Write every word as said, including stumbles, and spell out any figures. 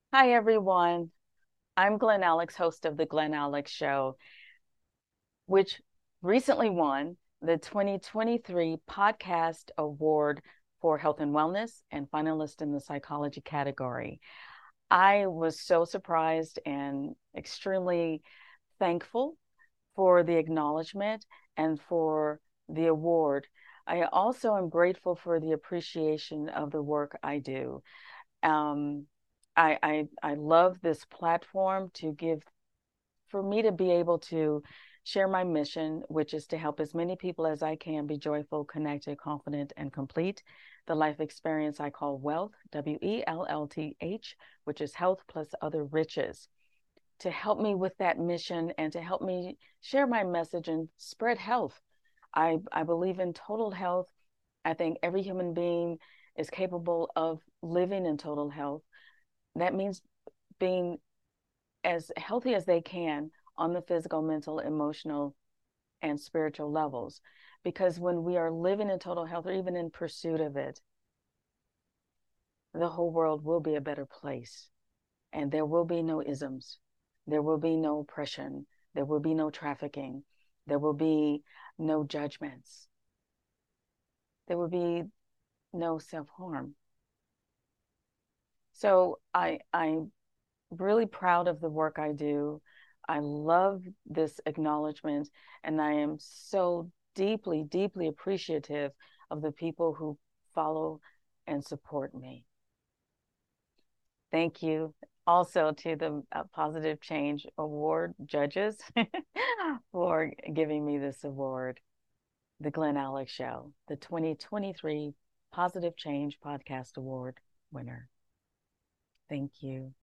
Hi, everyone. I'm Glenn Alex, host of The Glenn Alex Show, which recently won the twenty twenty-three Podcast Award for Health and Wellness and finalist in the psychology category. I was so surprised and extremely thankful for the acknowledgement and for the award. I also am grateful for the appreciation of the work I do. Um, I, I I love this platform to give for me to be able to share my mission, which is to help as many people as I can be joyful, connected, confident, and complete. The life experience I call wealth, W E L L T H, which is health plus other riches. To help me with that mission and to help me share my message and spread health. I, I believe in total health. I think every human being is capable of living in total health. That means being as healthy as they can on the physical, mental, emotional, and spiritual levels. Because when we are living in total health or even in pursuit of it, the whole world will be a better place. And there will be no isms. There will be no oppression. There will be no trafficking. There will be no judgments. There will be no self harm. So I, I'm really proud of the work I do. I love this acknowledgement, and I am so deeply, deeply appreciative of the people who follow and support me. Thank you also to the uh, Positive Change Award judges for giving me this award, the Glenn Alex Show, the twenty twenty-three Positive Change Podcast Award winner. Thank you.